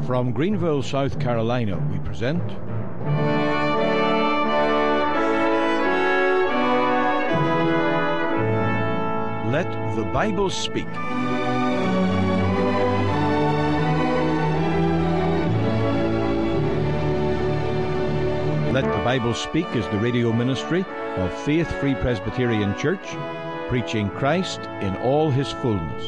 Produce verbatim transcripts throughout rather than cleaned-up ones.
From Greenville, South Carolina, we present Let the Bible Speak. Let the Bible Speak is the radio ministry of Faith Free Presbyterian Church, preaching Christ in all his fullness.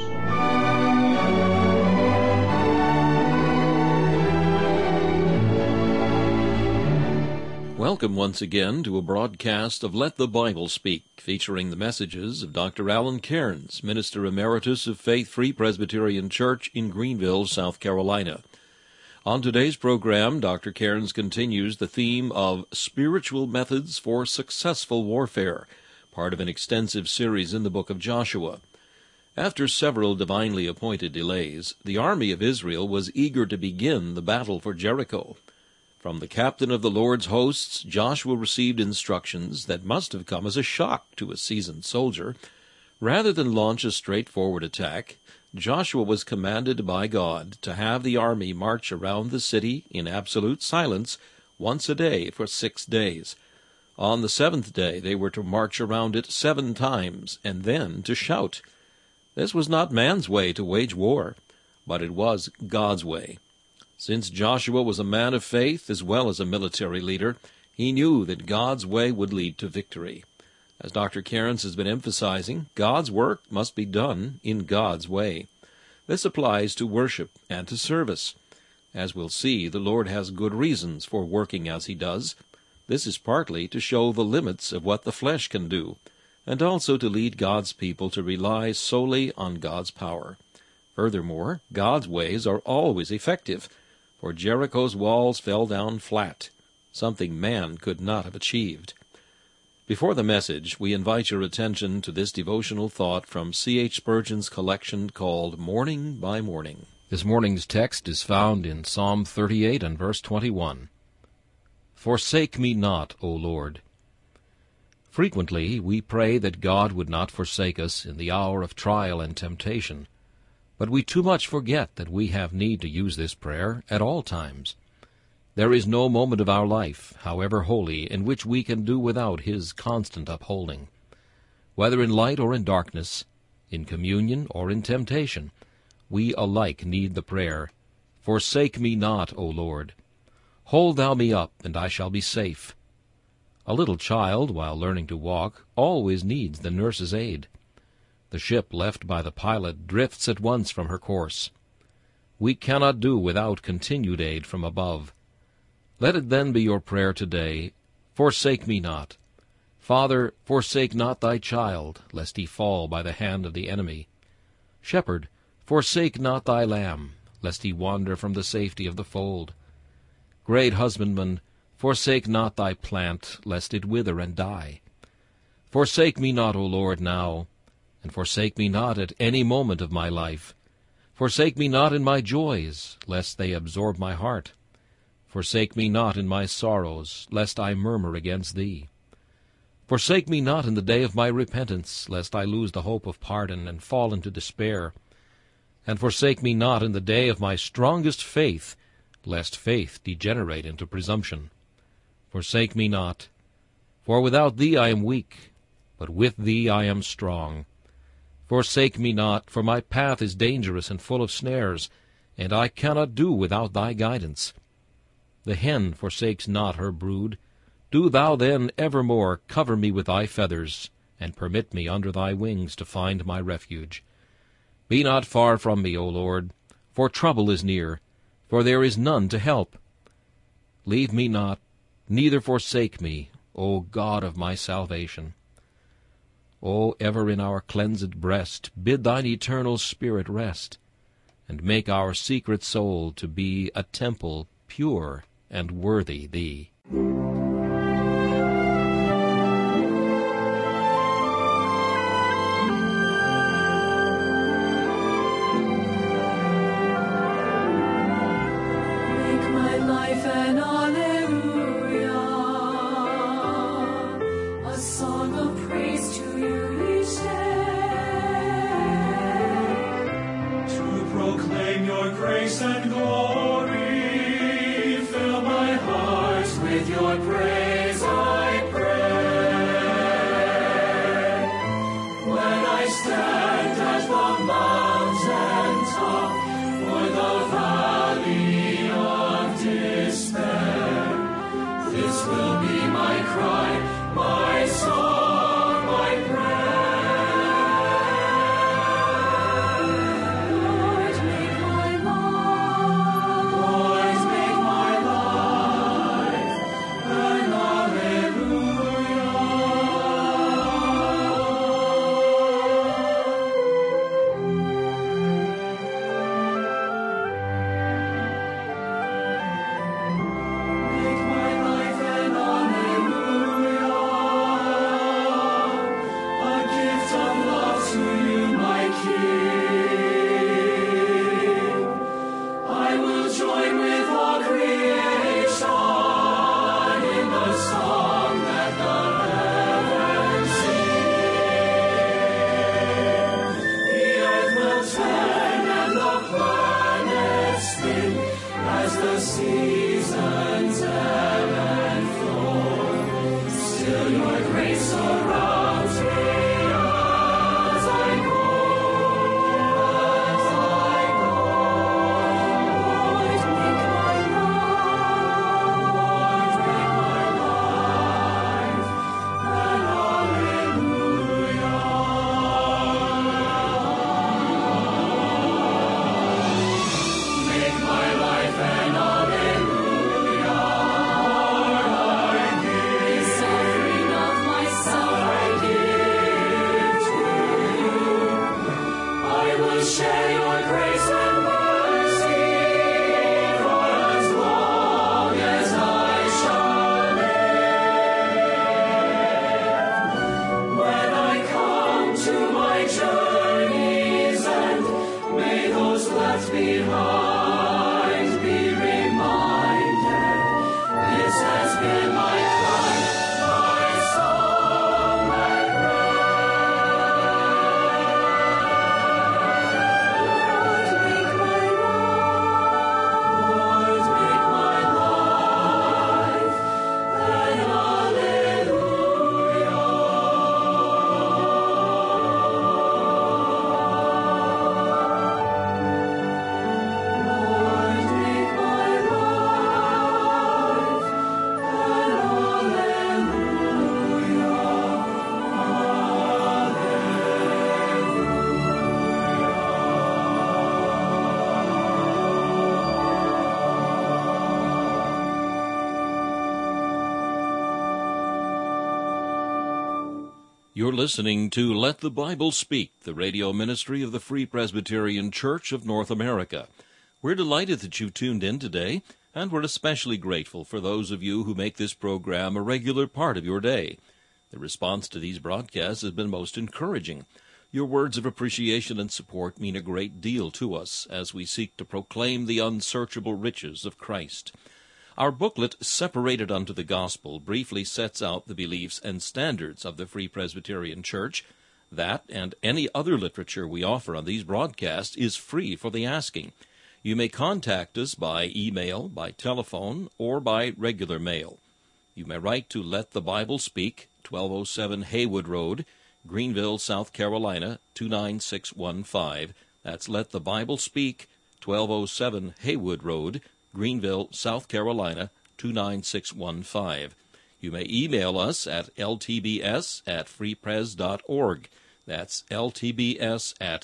Welcome once again to a broadcast of Let the Bible Speak, featuring the messages of Doctor Alan Cairns, Minister Emeritus of Faith Free Presbyterian Church in Greenville, South Carolina. On today's program, Doctor Cairns continues the theme of Spiritual Methods for Successful Warfare, part of an extensive series in the book of Joshua. After several divinely appointed delays, the army of Israel was eager to begin the battle for Jericho. From the captain of the Lord's hosts, Joshua received instructions that must have come as a shock to a seasoned soldier. Rather than launch a straightforward attack, Joshua was commanded by God to have the army march around the city in absolute silence once a day for six days. On the seventh day they were to march around it seven times, and then to shout. This was not man's way to wage war, but it was God's way. Since Joshua was a man of faith as well as a military leader, he knew that God's way would lead to victory. As Doctor Cairns has been emphasizing, God's work must be done in God's way. This applies to worship and to service. As we'll see, the Lord has good reasons for working as he does. This is partly to show the limits of what the flesh can do, and also to lead God's people to rely solely on God's power. Furthermore, God's ways are always effective, for Jericho's walls fell down flat, something man could not have achieved. Before the message, we invite your attention to this devotional thought from C H Spurgeon's collection called Morning by Morning. This morning's text is found in Psalm thirty-eight and verse twenty-one. Forsake me not, O Lord. Frequently we pray that God would not forsake us in the hour of trial and temptation, but we too much forget that we have need to use this prayer at all times. There is no moment of our life, however holy, in which we can do without his constant upholding. Whether in light or in darkness, in communion or in temptation, we alike need the prayer, Forsake me not, O Lord. Hold thou me up, and I shall be safe. A little child, while learning to walk, always needs the nurse's aid. The ship left by the pilot drifts at once from her course. We cannot do without continued aid from above. Let it then be your prayer today, Forsake me not. Father, forsake not thy child, lest he fall by the hand of the enemy. Shepherd, forsake not thy lamb, lest he wander from the safety of the fold. Great husbandman, forsake not thy plant, lest it wither and die. Forsake me not, O Lord, now, and forsake me not at any moment of my life. Forsake me not in my joys, lest they absorb my heart. Forsake me not in my sorrows, lest I murmur against thee. Forsake me not in the day of my repentance, lest I lose the hope of pardon and fall into despair. And forsake me not in the day of my strongest faith, lest faith degenerate into presumption. Forsake me not, for without thee I am weak, but with thee I am strong. Forsake me not, for my path is dangerous and full of snares, and I cannot do without thy guidance. The hen forsakes not her brood. Do thou then evermore cover me with thy feathers, and permit me under thy wings to find my refuge. Be not far from me, O Lord, for trouble is near, for there is none to help. Leave me not, neither forsake me, O God of my salvation. O ever in our cleansed breast bid thine eternal Spirit rest, and make our secret soul to be a temple pure and worthy thee. Make my life an alleluia, a song of praise to you each day, to proclaim your grace and glory seasons ebb and flow, still your grace surrounds me as I go, as I go. Lord, make my life, Lord, make my life an hallelujah. Make my life an hallelujah. This offering of myself I give to you. I will share your grace and mercy for as long as I shall live. When I come to my journey's end, may those left behind be reminded. This has been my cry, my song, my prayer. Lord, make my life, Lord, make my life an hallelujah. Lord, make my life an You're listening to Let the Bible Speak, the radio ministry of the Free Presbyterian Church of North America. We're delighted that you tuned in today, and we're especially grateful for those of you who make this program a regular part of your day. The response to these broadcasts has been most encouraging. Your words of appreciation and support mean a great deal to us as we seek to proclaim the unsearchable riches of Christ. Our booklet, Separated Unto the Gospel, briefly sets out the beliefs and standards of the Free Presbyterian Church. That and any other literature we offer on these broadcasts is free for the asking. You may contact us by email, by telephone, or by regular mail. You may write to Let the Bible Speak, twelve oh seven Haywood Road, Greenville, South Carolina, two nine six one five. That's Let the Bible Speak, twelve oh seven Haywood Road, Greenville, South Carolina, two nine six one five. You may email us at l t b s at free pres dot org. That's l t b s at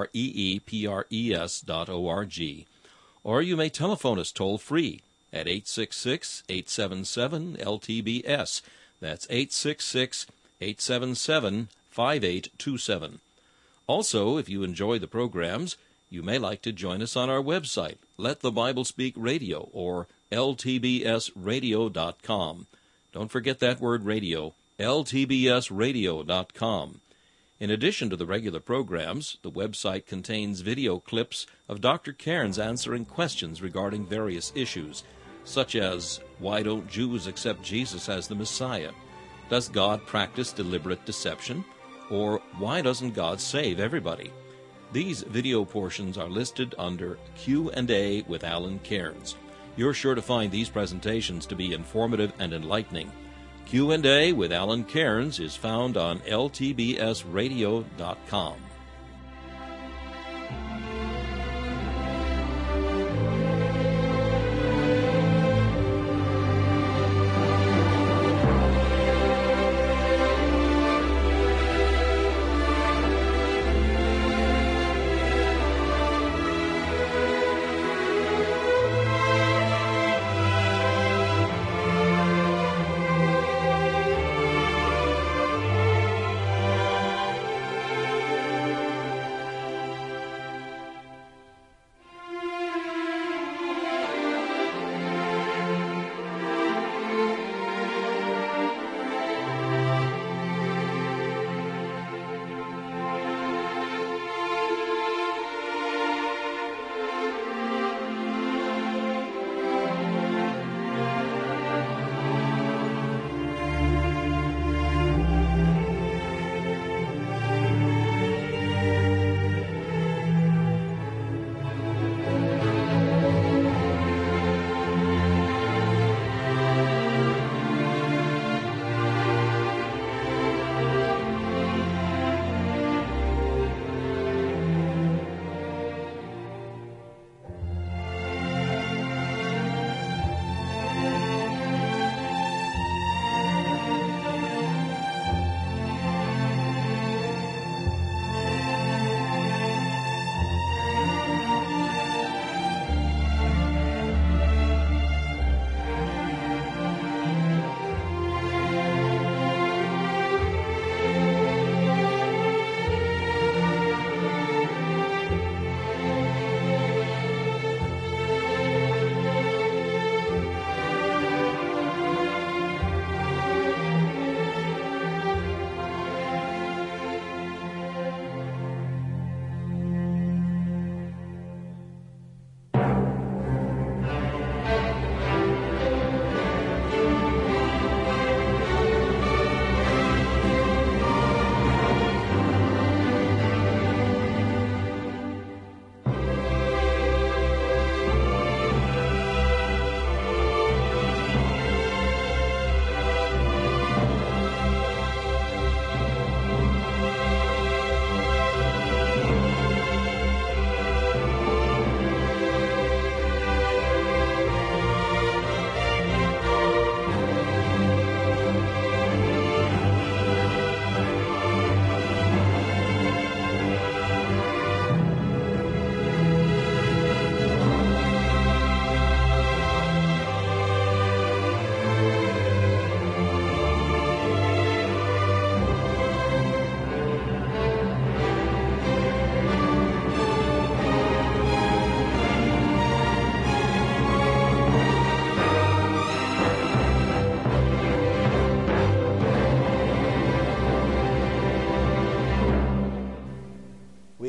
freepres dot org. Or you may telephone us toll-free at eight six six, eight seven seven, L T B S. That's eight six six, eight seven seven, five eight two seven. Also, if you enjoy the programs, you may like to join us on our website, Let the Bible Speak Radio, or l t b s radio dot com. Don't forget that word radio, l t b s radio dot com. In addition to the regular programs, the website contains video clips of Doctor Cairns answering questions regarding various issues, such as, why don't Jews accept Jesus as the Messiah? Does God practice deliberate deception? Or why doesn't God save everybody? These video portions are listed under Q and A with Alan Cairns. You're sure to find these presentations to be informative and enlightening. Q and A with Alan Cairns is found on l t b s radio dot com.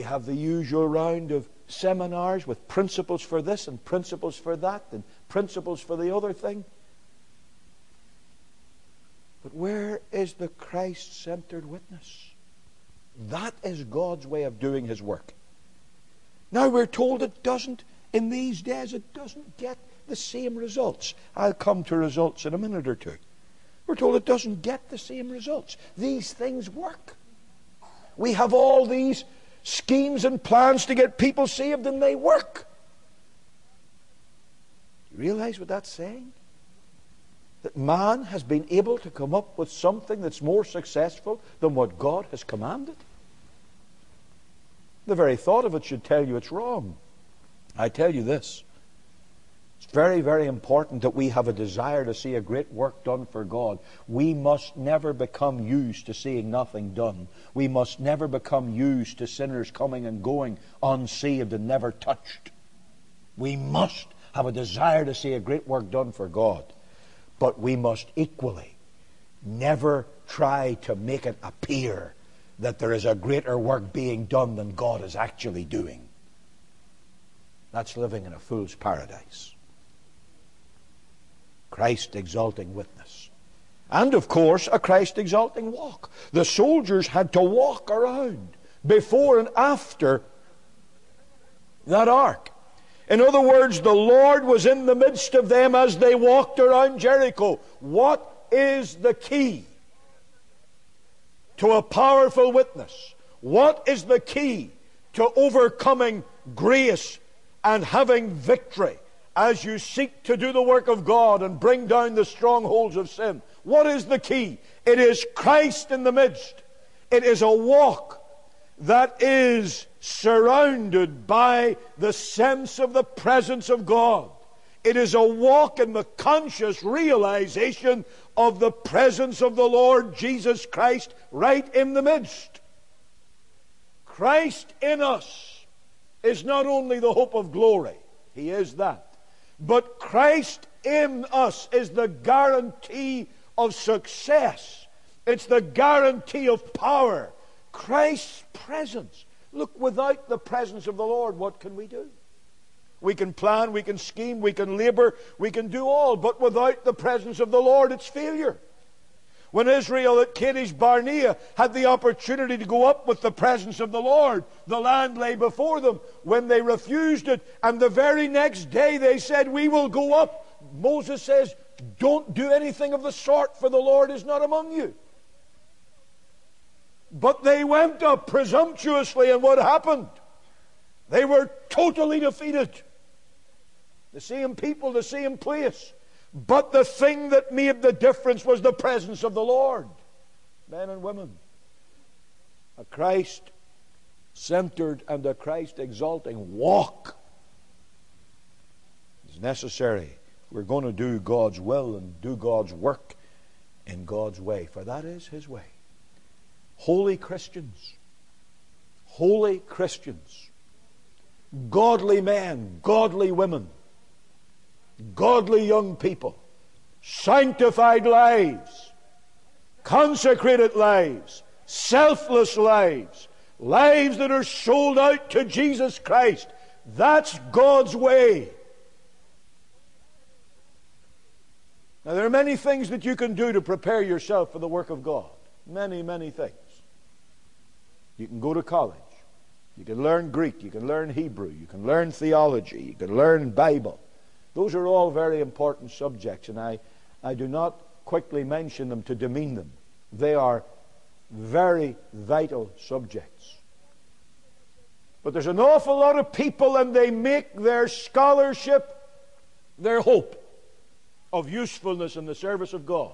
have the usual round of seminars with principles for this and principles for that and principles for the other thing. But where is the Christ-centered witness? That is God's way of doing His work. Now we're told it doesn't, in these days, it doesn't get the same results. I'll come to results in a minute or two. We're told it doesn't get the same results. These things work. We have all these schemes and plans to get people saved, and they work. You realize what that's saying? That man has been able to come up with something that's more successful than what God has commanded. The very thought of it should tell you it's wrong. I tell you this. It's very, very important that we have a desire to see a great work done for God. We must never become used to seeing nothing done. We must never become used to sinners coming and going unsaved and never touched. We must have a desire to see a great work done for God. But we must equally never try to make it appear that there is a greater work being done than God is actually doing. That's living in a fool's paradise. Christ-exalting witness. And, of course, a Christ-exalting walk. The soldiers had to walk around before and after that ark. In other words, the Lord was in the midst of them as they walked around Jericho. What is the key to a powerful witness? What is the key to overcoming grace and having victory as you seek to do the work of God and bring down the strongholds of sin? What is the key? It is Christ in the midst. It is a walk that is surrounded by the sense of the presence of God. It is a walk in the conscious realization of the presence of the Lord Jesus Christ right in the midst. Christ in us is not only the hope of glory, He is that, but Christ in us is the guarantee of success. It's the guarantee of power. Christ's presence. Look, without the presence of the Lord, what can we do? We can plan, we can scheme, we can labor, we can do all, but without the presence of the Lord, it's failure. When Israel at Kadesh Barnea had the opportunity to go up with the presence of the Lord, the land lay before them. When they refused it, and the very next day they said, "We will go up," Moses says, "Don't do anything of the sort, for the Lord is not among you." But they went up presumptuously, and what happened? They were totally defeated. The same people, the same place. But the thing that made the difference was the presence of the Lord. Men and women, a Christ-centered and a Christ-exalting walk is necessary. We're going to do God's will and do God's work in God's way, for that is His way. Holy Christians, holy Christians, godly men, godly women, godly young people, sanctified lives, consecrated lives, selfless lives, lives that are sold out to Jesus Christ. That's God's way. Now, there are many things that you can do to prepare yourself for the work of God. Many, many things. You can go to college. You can learn Greek. You can learn Hebrew. You can learn theology. You can learn Bible. Those are all very important subjects, and I, I do not quickly mention them to demean them. They are very vital subjects. But there's an awful lot of people, and they make their scholarship their hope of usefulness in the service of God.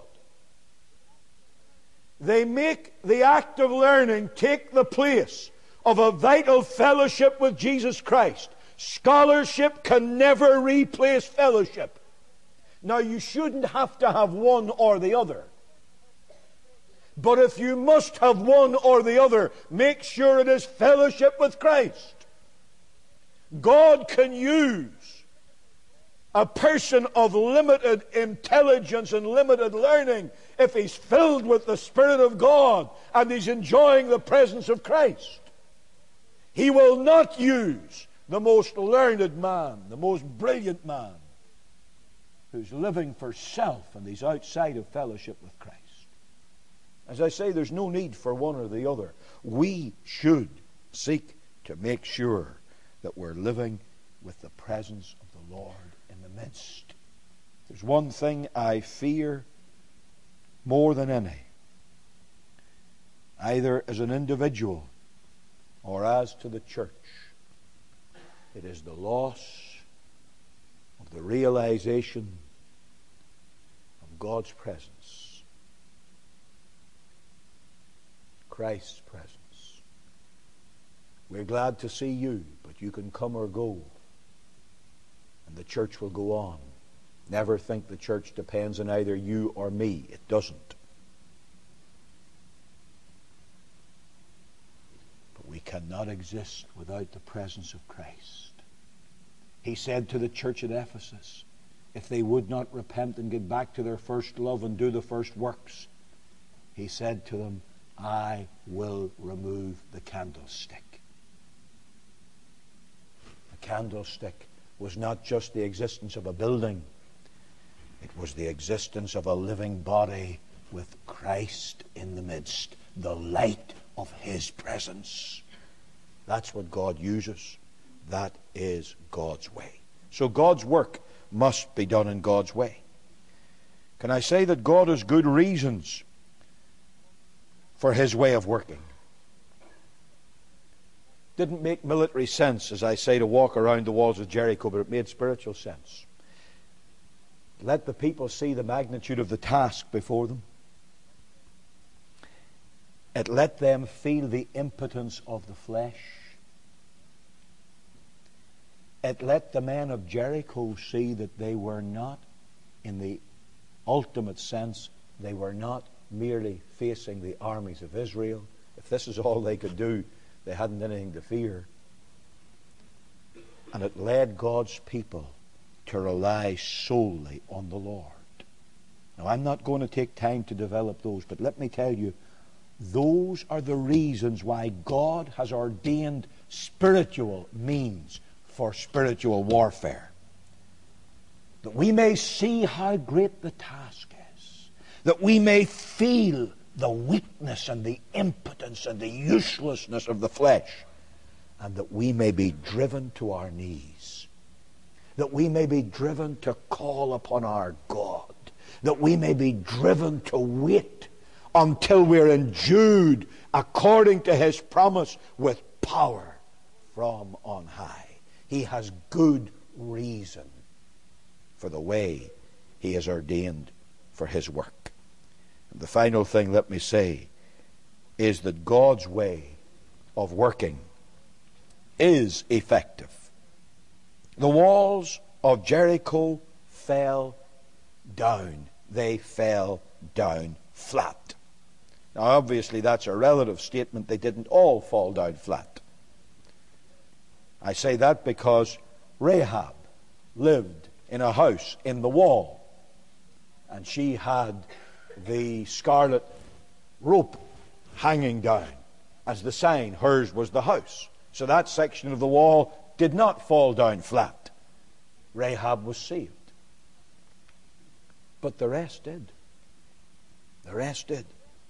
They make the act of learning take the place of a vital fellowship with Jesus Christ. Scholarship can never replace fellowship. Now, you shouldn't have to have one or the other. But if you must have one or the other, make sure it is fellowship with Christ. God can use a person of limited intelligence and limited learning if he's filled with the Spirit of God and he's enjoying the presence of Christ. He will not use the most learned man, the most brilliant man, who's living for self and he's outside of fellowship with Christ. As I say, there's no need for one or the other. We should seek to make sure that we're living with the presence of the Lord in the midst. There's one thing I fear more than any, either as an individual or as to the church. It is the loss of the realization of God's presence, Christ's presence. We're glad to see you, but you can come or go, and the church will go on. Never think the church depends on either you or me. It doesn't. But we cannot exist without the presence of Christ. He said to the church at Ephesus, if they would not repent and get back to their first love and do the first works, he said to them, I will remove the candlestick. The candlestick was not just the existence of a building. It was the existence of a living body with Christ in the midst, the light of His presence. That's what God uses. That is God's way. So God's work must be done in God's way. Can I say that God has good reasons for His way of working? Didn't make military sense, as I say, to walk around the walls of Jericho, but it made spiritual sense. Let the people see the magnitude of the task before them. It let them feel the impotence of the flesh. It let the men of Jericho see that they were not, in the ultimate sense, they were not merely facing the armies of Israel. If this is all they could do, they hadn't anything to fear. And it led God's people to rely solely on the Lord. Now, I'm not going to take time to develop those, but let me tell you, those are the reasons why God has ordained spiritual means for spiritual warfare. That we may see how great the task is. That we may feel the weakness and the impotence and the uselessness of the flesh. And that we may be driven to our knees. That we may be driven to call upon our God. That we may be driven to wait until we're endued according to His promise with power from on high. He has good reason for the way He has ordained for His work. And the final thing, let me say, is that God's way of working is effective. The walls of Jericho fell down. They fell down flat. Now, obviously, that's a relative statement. They didn't all fall down flat. I say that because Rahab lived in a house in the wall, and she had the scarlet rope hanging down as the sign. Hers was the house. So that section of the wall did not fall down flat. Rahab was saved. But the rest did. The rest did.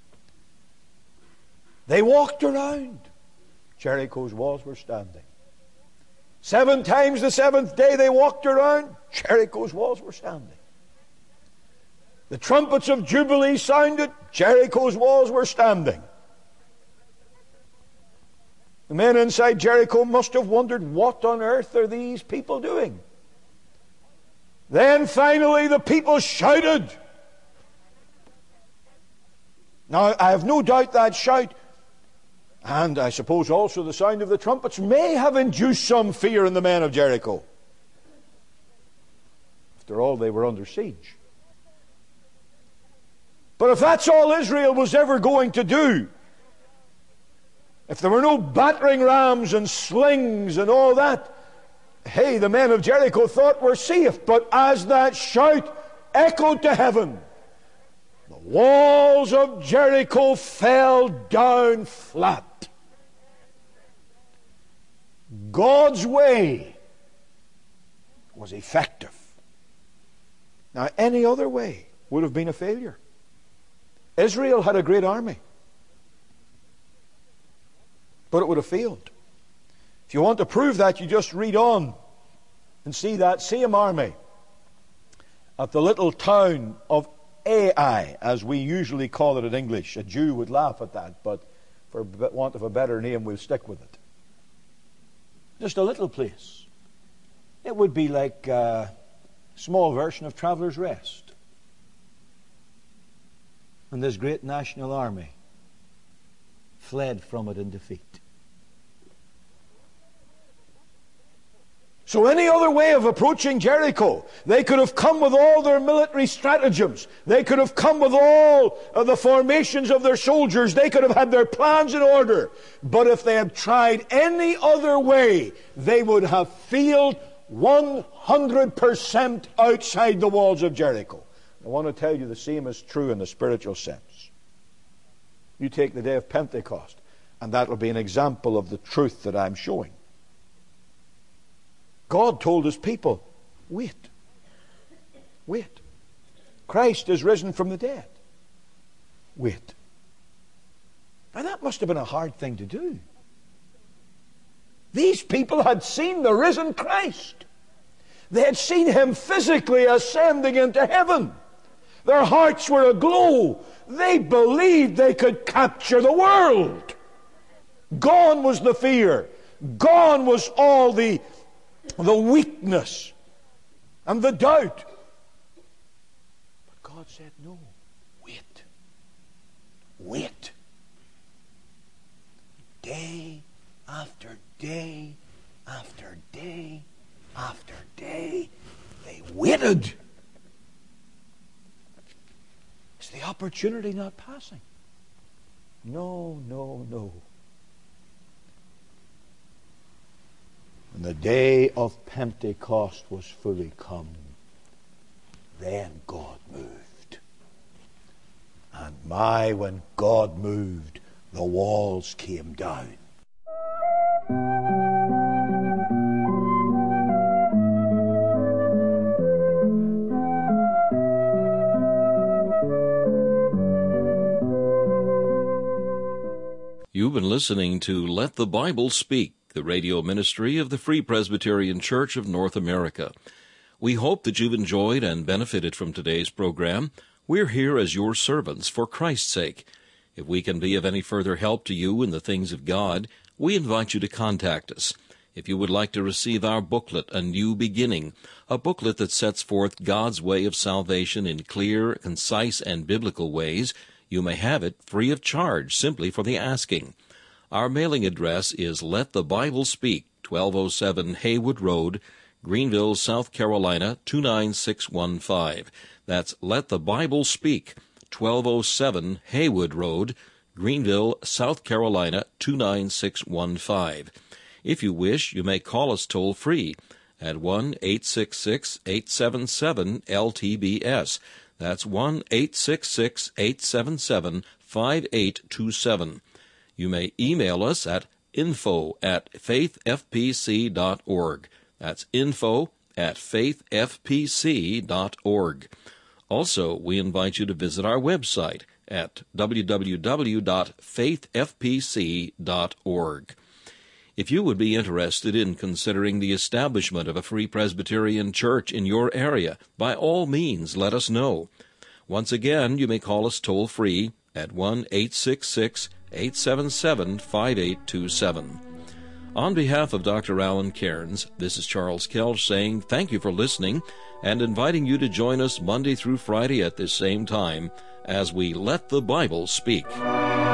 They walked around. Jericho's walls were standing. Seven times the seventh day they walked around. Jericho's walls were standing. The trumpets of Jubilee sounded. Jericho's walls were standing. The men inside Jericho must have wondered, what on earth are these people doing? Then finally the people shouted. Now, I have no doubt that shout, and I suppose also the sound of the trumpets, may have induced some fear in the men of Jericho. After all, they were under siege. But if that's all Israel was ever going to do, if there were no battering rams and slings and all that, hey, the men of Jericho thought we're safe. But as that shout echoed to heaven, the walls of Jericho fell down flat. God's way was effective. Now, any other way would have been a failure. Israel had a great army, but it would have failed. If you want to prove that, you just read on and see that same army at the little town of Ai, as we usually call it in English. A Jew would laugh at that, but for want of a better name, we'll stick with it. Just a little place. It would be like a small version of Traveller's Rest. And this great national army fled from it in defeat. So any other way of approaching Jericho, they could have come with all their military stratagems. They could have come with all of the formations of their soldiers. They could have had their plans in order. But if they had tried any other way, they would have failed one hundred percent outside the walls of Jericho. I want to tell you the same is true in the spiritual sense. You take the day of Pentecost, and that will be an example of the truth that I'm showing. God told His people, wait. Wait. Christ is risen from the dead. Wait. Now that must have been a hard thing to do. These people had seen the risen Christ. They had seen Him physically ascending into heaven. Their hearts were aglow. They believed they could capture the world. Gone was the fear. Gone was all the the weakness and the doubt. But God said, no, wait. Wait. Day after day after day after day, they waited. Is the opportunity not passing? No, no, no. When the day of Pentecost was fully come, then God moved. And my, when God moved, the walls came down. You've been listening to Let the Bible Speak, the radio ministry of the Free Presbyterian Church of North America. We hope that you've enjoyed and benefited from today's program. We're here as your servants for Christ's sake. If we can be of any further help to you in the things of God, we invite you to contact us. If you would like to receive our booklet, A New Beginning, a booklet that sets forth God's way of salvation in clear, concise, and biblical ways, you may have it free of charge simply for the asking. Our mailing address is Let the Bible Speak, twelve oh seven Haywood Road, Greenville, South Carolina, two nine six one five. That's Let the Bible Speak, twelve oh seven Haywood Road, Greenville, South Carolina, two nine six one five. If you wish, you may call us toll-free at one eight six six, eight seven seven, L T B S. That's one eight six six, eight seven seven, five eight two seven. You may email us at info at faith f p c dot org. That's info at faith f p c dot org. Also, we invite you to visit our website at w w w dot faith f p c dot org. If you would be interested in considering the establishment of a Free Presbyterian Church in your area, by all means let us know. Once again, you may call us toll-free at one eight six six, eight seven seven, five eight two seven. On behalf of Doctor Alan Cairns, this is Charles Kelch saying thank you for listening and inviting you to join us Monday through Friday at this same time as we Let the Bible Speak.